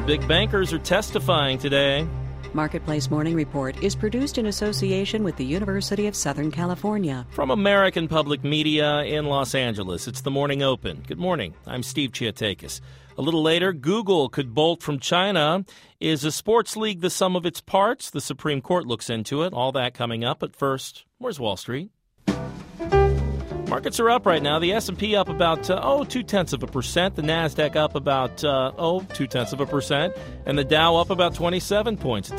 big bankers are testifying today. Marketplace Morning Report is produced in association with the University of Southern California. From American Public Media in Los Angeles, it's the Morning Open. Good morning. I'm Steve Chiatakis. A little later, Google could bolt from China. Is a sports league the sum of its parts? The Supreme Court looks into it. All that coming up. But first, where's Wall Street? Markets are up right now. The S&P up about 0.2%. The Nasdaq up about 0.2%, and the Dow up about 27 points at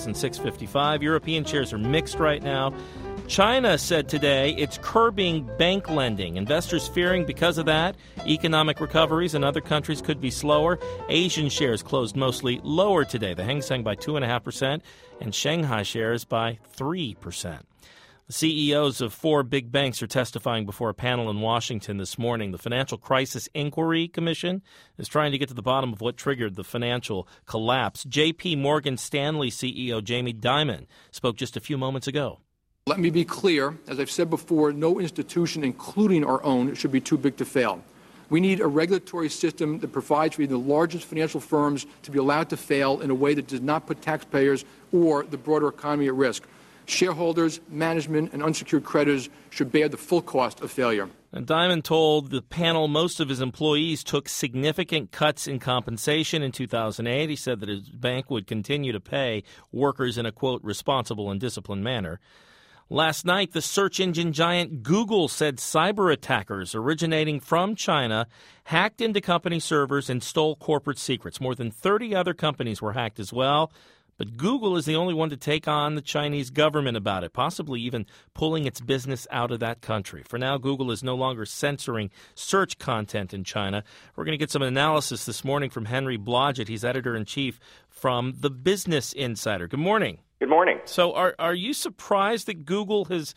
10,655. European shares are mixed right now. China said today it's curbing bank lending. Investors fearing because of that, economic recoveries in other countries could be slower. Asian shares closed mostly lower today. The Hang Seng by 2.5%, and Shanghai shares by 3%. The CEOs of 4 big banks are testifying before a panel in Washington this morning. The Financial Crisis Inquiry Commission is trying to get to the bottom of what triggered the financial collapse. J.P. Morgan Stanley CEO Jamie Dimon spoke just a few moments ago. Let me be clear. As I've said before, no institution, including our own, should be too big to fail. We need a regulatory system that provides for the largest financial firms to be allowed to fail in a way that does not put taxpayers or the broader economy at risk. Shareholders, management, and unsecured creditors should bear the full cost of failure. And Dimon told the panel most of his employees took significant cuts in compensation in 2008. He said that his bank would continue to pay workers in a, quote, responsible and disciplined manner. Last night, the search engine giant Google said cyber attackers originating from China hacked into company servers and stole corporate secrets. More than 30 other companies were hacked as well. But Google is the only one to take on the Chinese government about it, possibly even pulling its business out of that country. For now, Google is no longer censoring search content in China. We're going to get some analysis this morning from Henry Blodgett. He's editor-in-chief from the Business Insider. Good morning. Good morning. So are you surprised that Google has,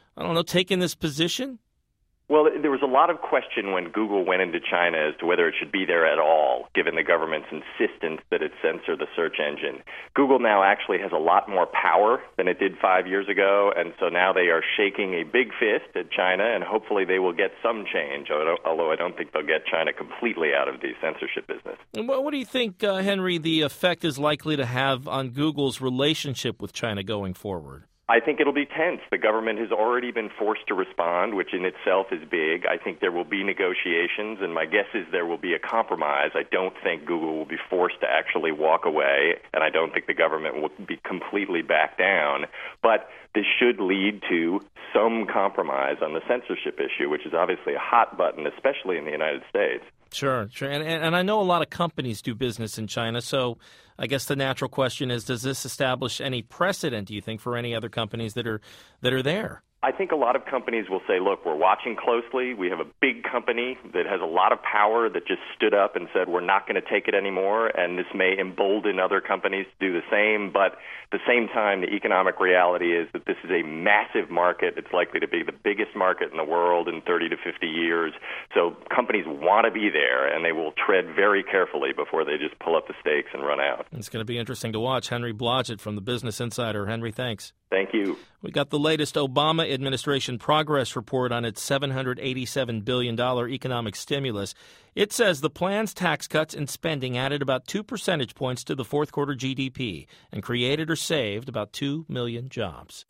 taken this position? Well, there was a lot of question when Google went into China as to whether it should be there at all, given the government's insistence that it censor the search engine. Google now actually has a lot more power than it did 5 years ago, and so now they are shaking a big fist at China, and hopefully they will get some change, although I don't think they'll get China completely out of the censorship business. And what do you think, Henry, the effect is likely to have on Google's relationship with China going forward? I think it'll be tense. The government has already been forced to respond, which in itself is big. I think there will be negotiations, and my guess is there will be a compromise. I don't think Google will be forced to actually walk away, and I don't think the government will be completely back down. But this should lead to some compromise on the censorship issue, which is obviously a hot button, especially in the United States. Sure. And I know a lot of companies do business in China, so I guess the natural question is, does this establish any precedent, do you think, for any other companies that are there? I think a lot of companies will say, look, we're watching closely. We have a big company that has a lot of power that just stood up and said we're not going to take it anymore, and this may embolden other companies to do the same. But at the same time, the economic reality is that this is a massive market. It's likely to be the biggest market in the world in 30 to 50 years. So companies want to be there, and they will tread very carefully before they just pull up the stakes and run out. It's going to be interesting to watch. Henry Blodgett from the Business Insider. Henry, thanks. Thank you. We got the latest Obama administration progress report on its $787 billion economic stimulus. It says the plan's tax cuts and spending added about 2 percentage points to the fourth quarter GDP and created or saved about 2 million jobs.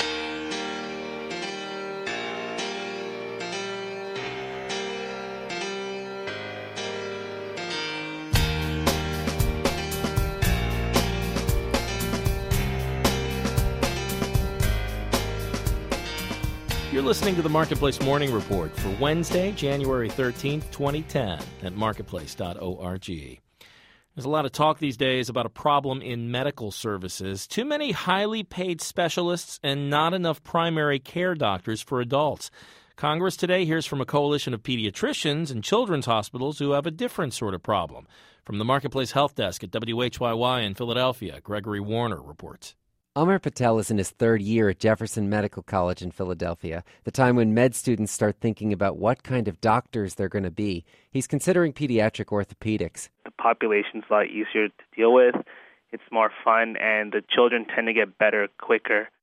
You're listening to the Marketplace Morning Report for Wednesday, January 13th, 2010 at marketplace.org. There's a lot of talk these days about a problem in medical services. Too many highly paid specialists and not enough primary care doctors for adults. Congress today hears from a coalition of pediatricians and children's hospitals who have a different sort of problem. From the Marketplace Health Desk at WHYY in Philadelphia, Gregory Warner reports. Amar Patel is in his third year at Jefferson Medical College in Philadelphia, the time when med students start thinking about what kind of doctors they're going to be. He's considering pediatric orthopedics. The population's a lot easier to deal with. It's more fun, and the children tend to get better quicker.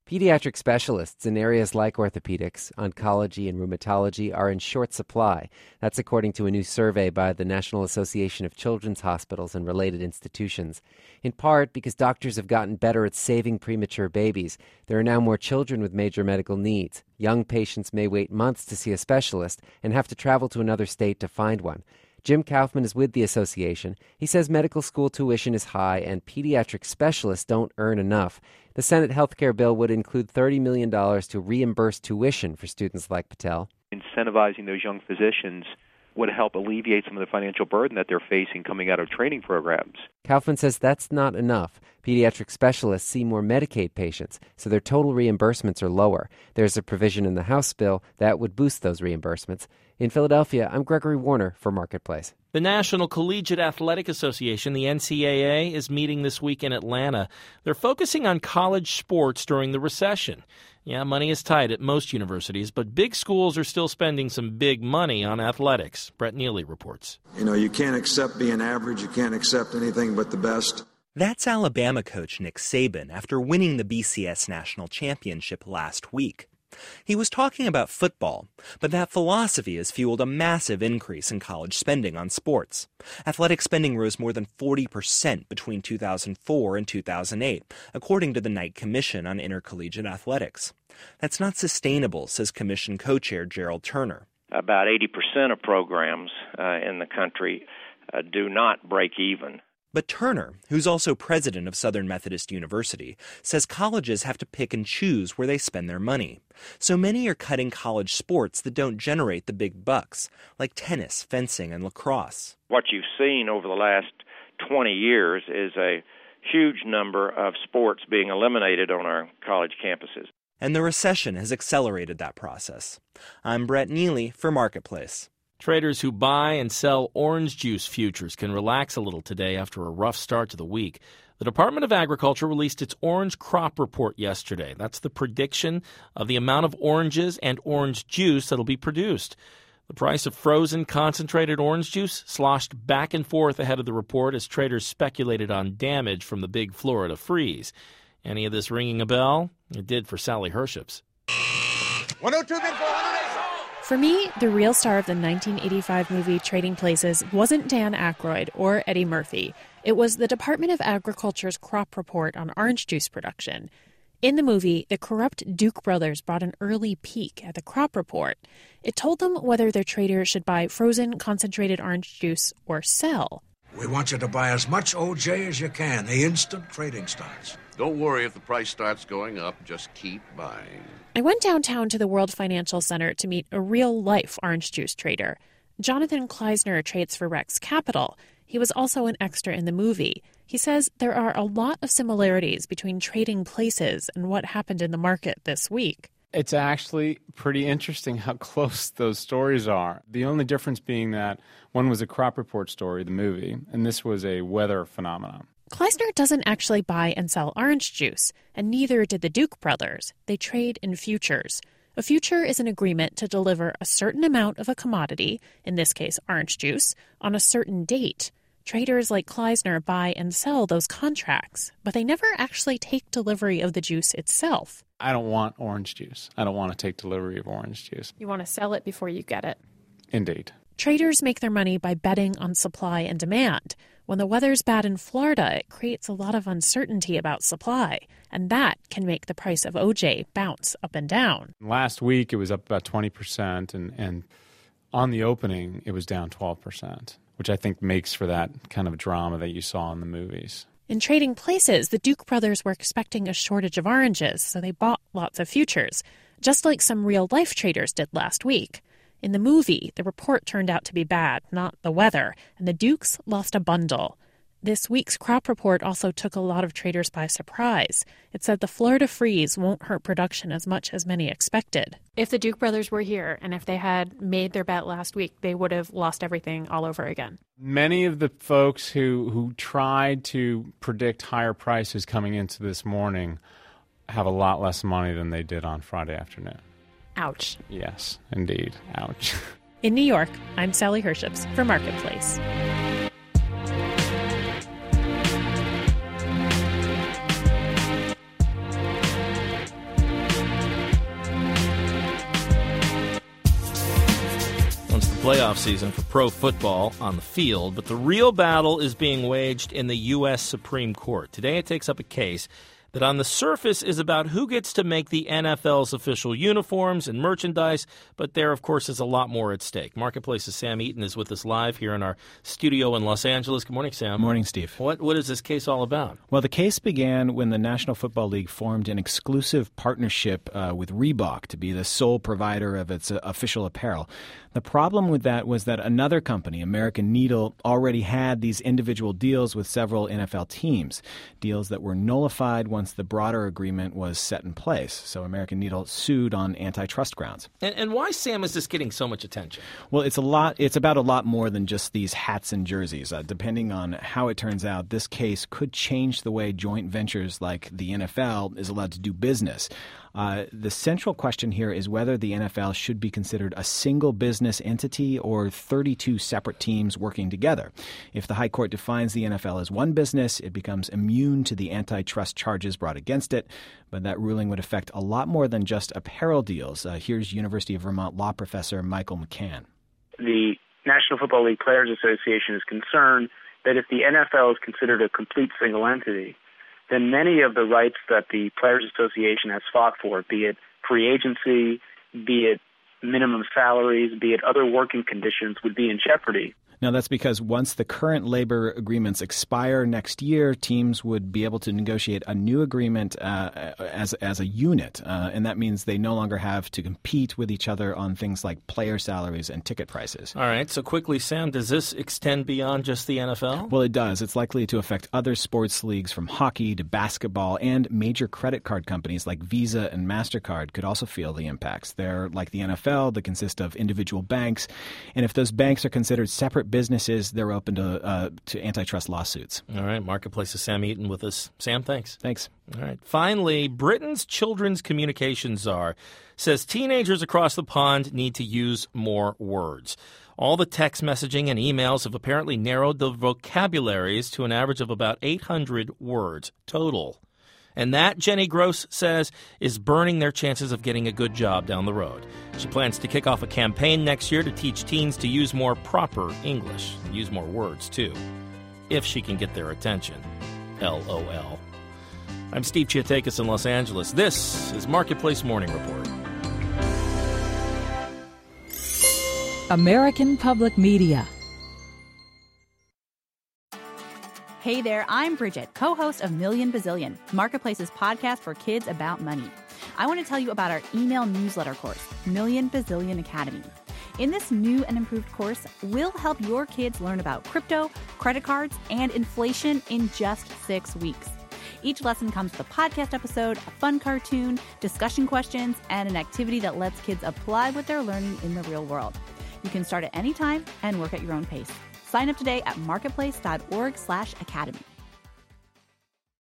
Pediatric specialists in areas like orthopedics, oncology, and rheumatology are in short supply. That's according to a new survey by the National Association of Children's Hospitals and Related Institutions. In part because doctors have gotten better at saving premature babies, there are now more children with major medical needs. Young patients may wait months to see a specialist and have to travel to another state to find one. Jim Kaufman is with the association. He says medical school tuition is high and pediatric specialists don't earn enough. The Senate health care bill would include $30 million to reimburse tuition for students like Patel. Incentivizing those young physicians would help alleviate some of the financial burden that they're facing coming out of training programs. Kaufman says that's not enough. Pediatric specialists see more Medicaid patients, so their total reimbursements are lower. There's a provision in the House bill that would boost those reimbursements. In Philadelphia, I'm Gregory Warner for Marketplace. The National Collegiate Athletic Association, the NCAA, is meeting this week in Atlanta. They're focusing on college sports during the recession. Yeah, money is tight at most universities, but big schools are still spending some big money on athletics. Brett Neely reports. You can't accept being average. You can't accept anything but the best. That's Alabama coach Nick Saban after winning the BCS National Championship last week. He was talking about football, but that philosophy has fueled a massive increase in college spending on sports. Athletic spending rose more than 40% between 2004 and 2008, according to the Knight Commission on Intercollegiate Athletics. That's not sustainable, says Commission co-chair Gerald Turner. About 80% of programs in the country do not break even. But Turner, who's also president of Southern Methodist University, says colleges have to pick and choose where they spend their money. So many are cutting college sports that don't generate the big bucks, like tennis, fencing, and lacrosse. What you've seen over the last 20 years is a huge number of sports being eliminated on our college campuses. And the recession has accelerated that process. I'm Brett Neely for Marketplace. Traders who buy and sell orange juice futures can relax a little today after a rough start to the week. The Department of Agriculture released its orange crop report yesterday. That's the prediction of the amount of oranges and orange juice that'll be produced. The price of frozen concentrated orange juice sloshed back and forth ahead of the report as traders speculated on damage from the big Florida freeze. Any of this ringing a bell? It did for Sally Herships. 102 bid 400. For me, the real star of the 1985 movie Trading Places wasn't Dan Aykroyd or Eddie Murphy. It was the Department of Agriculture's crop report on orange juice production. In the movie, the corrupt Duke brothers brought an early peek at the crop report. It told them whether their traders should buy frozen concentrated orange juice or sell. We want you to buy as much OJ as you can the instant trading starts. Don't worry if the price starts going up, just keep buying. I went downtown to the World Financial Center to meet a real-life orange juice trader. Jonathan Kleisner trades for Rex Capital. He was also an extra in the movie. He says there are a lot of similarities between Trading Places and what happened in the market this week. It's actually pretty interesting how close those stories are. The only difference being that one was a crop report story, the movie, and this was a weather phenomenon. Kleisner doesn't actually buy and sell orange juice, and neither did the Duke brothers. They trade in futures. A future is an agreement to deliver a certain amount of a commodity, in this case orange juice, on a certain date. Traders like Kleisner buy and sell those contracts, but they never actually take delivery of the juice itself. I don't want orange juice. I don't want to take delivery of orange juice. You want to sell it before you get it. Indeed. Traders make their money by betting on supply and demand. When the weather's bad in Florida, it creates a lot of uncertainty about supply, and that can make the price of OJ bounce up and down. Last week, it was up about 20%, and on the opening, it was down 12%, which I think makes for that kind of drama that you saw in the movies. In Trading Places, the Duke brothers were expecting a shortage of oranges, so they bought lots of futures, just like some real-life traders did last week. In the movie, the report turned out to be bad, not the weather, and the Dukes lost a bundle. This week's crop report also took a lot of traders by surprise. It said the Florida freeze won't hurt production as much as many expected. If the Duke brothers were here and if they had made their bet last week, they would have lost everything all over again. Many of the folks who tried to predict higher prices coming into this morning have a lot less money than they did on Friday afternoon. Ouch. Yes, indeed. Ouch. In New York, I'm Sally Herships for Marketplace. playoff season for pro football on the field, but the real battle is being waged in the U.S. Supreme Court. Today it takes up a case that on the surface is about who gets to make the NFL's official uniforms and merchandise, but there, of course, is a lot more at stake. Marketplace's Sam Eaton is with us live here in our studio in Los Angeles. Good morning, Sam. Good morning, Steve. What is this case all about? Well, the case began when the National Football League formed an exclusive partnership with Reebok to be the sole provider of its official apparel. The problem with that was that another company, American Needle, already had these individual deals with several NFL teams, deals that were nullified once the broader agreement was set in place. So American Needle sued on antitrust grounds. And why, Sam, is this getting so much attention? Well, it's about a lot more than just these hats and jerseys. Depending on how it turns out, this case could change the way joint ventures like the NFL is allowed to do business. The central question here is whether the NFL should be considered a single business entity or 32 separate teams working together. If the High Court defines the NFL as one business, it becomes immune to the antitrust charges brought against it. But that ruling would affect a lot more than just apparel deals. Here's University of Vermont law professor Michael McCann. The National Football League Players Association is concerned that if the NFL is considered a complete single entity, then many of the rights that the Players Association has fought for, be it free agency, be it minimum salaries, be it other working conditions, would be in jeopardy. Now, that's because once the current labor agreements expire next year, teams would be able to negotiate a new agreement as a unit. And that means they no longer have to compete with each other on things like player salaries and ticket prices. All right. So quickly, Sam, does this extend beyond just the NFL? Well, it does. It's likely to affect other sports leagues from hockey to basketball, and major credit card companies like Visa and MasterCard could also feel the impacts. They're like the NFL. They consist of individual banks. And if those banks are considered separate businesses, they're open to antitrust lawsuits. All right. Marketplace's Sam Eaton with us. Sam, thanks. Thanks. All right. Finally, Britain's children's communication czar says teenagers across the pond need to use more words. All the text messaging and emails have apparently narrowed the vocabularies to an average of about 800 words total. And that, Jenny Gross says, is burning their chances of getting a good job down the road. She plans to kick off a campaign next year to teach teens to use more proper English, use more words, too, if she can get their attention. LOL. I'm Steve Chiatakis in Los Angeles. This is Marketplace Morning Report. American Public Media. Hey there, I'm Bridget, co-host of Million Bazillion, Marketplace's podcast for kids about money. I want to tell you about our email newsletter course, Million Bazillion Academy. In this new and improved course, we'll help your kids learn about crypto, credit cards, and inflation in just 6 weeks. Each lesson comes with a podcast episode, a fun cartoon, discussion questions, and an activity that lets kids apply what they're learning in the real world. You can start at any time and work at your own pace. Sign up today at marketplace.org/academy.